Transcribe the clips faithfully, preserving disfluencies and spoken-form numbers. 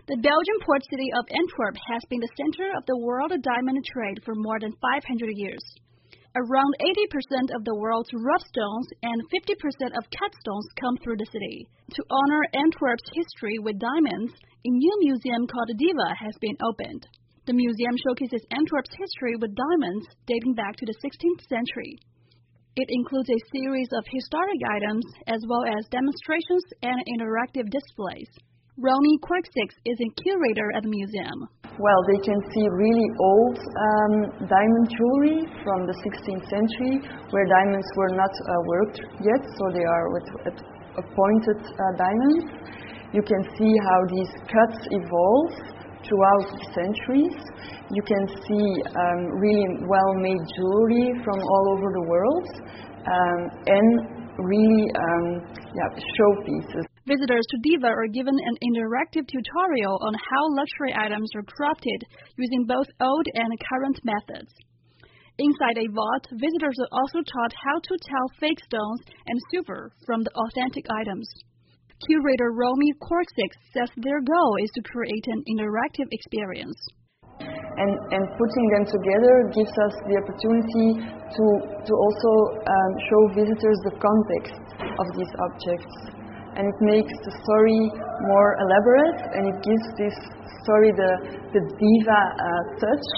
The Belgian port city of Antwerp has been the center of the world diamond trade for more than five hundred years. Around eighty percent of the world's rough stones and fifty percent of cut stones come through the city. To honor Antwerp's history with diamonds, a new museum called Diva has been opened. The museum showcases Antwerp's history with diamonds dating back to the sixteenth century. It includes a series of historic items as well as demonstrations and interactive displays. Romy Quirksix is a curator at the museum. Well, they can see really old um, diamond jewelry from the sixteenth century, where diamonds were not uh, worked yet, so they are with, with pointed uh, diamonds. You can see how these cuts evolve throughout the centuries. You can see um, really well-made jewelry from all over the world, um, and really um, yeah, showpieces. Visitors to Diva are given an interactive tutorial on how luxury items are crafted using both old and current methods. Inside a vault, visitors are also taught how to tell fake stones and silver from the authentic items. Curator Romy Quirksix says their goal is to create an interactive experience. And, and putting them together gives us the opportunity to, to also um, show visitors the context of these objects. And it makes the story more elaborate, and it gives this story the, the diva uh, touch,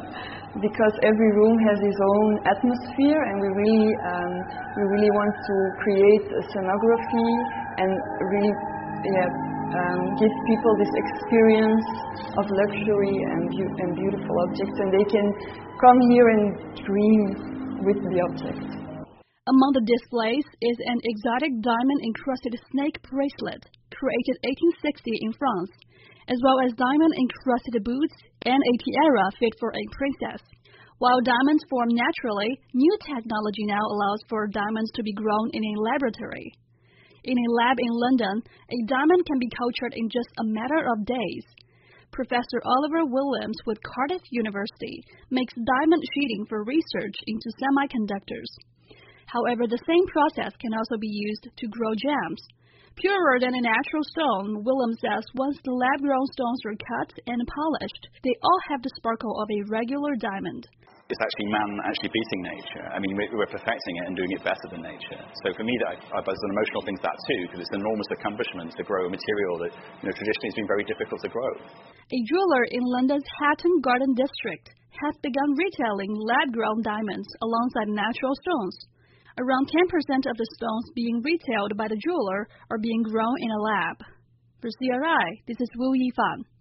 because every room has its own atmosphere, and we really, um, we really want to create a scenography and really yeah, um, give people this experience of luxury and, be- and beautiful objects, and they can come here and dream with the objects. Among the displays is an exotic diamond-encrusted snake bracelet, created eighteen sixty in France, as well as diamond-encrusted boots and a tiara fit for a princess. While diamonds form naturally, new technology now allows for diamonds to be grown in a laboratory. In a lab in London, a diamond can be cultured in just a matter of days. Professor Oliver Williams with Cardiff University makes diamond sheeting for research into semiconductors. However, the same process can also be used to grow gems. Purer than a natural stone, Williams says once the lab-grown stones are cut and polished, they all have the sparkle of a regular diamond. It's actually man actually beating nature. I mean, we're perfecting it and doing it better than nature. So for me, that there's an emotional thing to that too, because it's an enormous accomplishment to grow a material that, you know, traditionally has been very difficult to grow. A jeweler in London's Hatton Garden District has begun retailing lab-grown diamonds alongside natural stones. Around ten percent of the stones being retailed by the jeweler are being grown in a lab. For C R I, this is Wu Yifan.